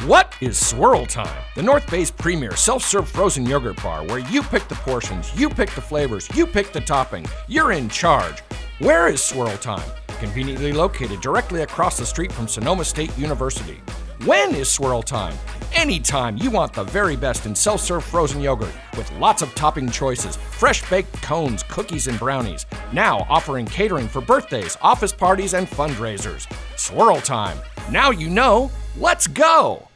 What is Swirl Time? The North Bay's premier self-serve frozen yogurt bar where you pick the portions, you pick the flavors, you pick the topping. You're in charge. Where is Swirl Time? Conveniently located directly across the street from Sonoma State University. When is Swirl Time? Anytime you want the very best in self-serve frozen yogurt with lots of topping choices, fresh baked cones, cookies, and brownies. Now offering catering for birthdays, office parties, and fundraisers. Swirl Time. Now you know. Let's go!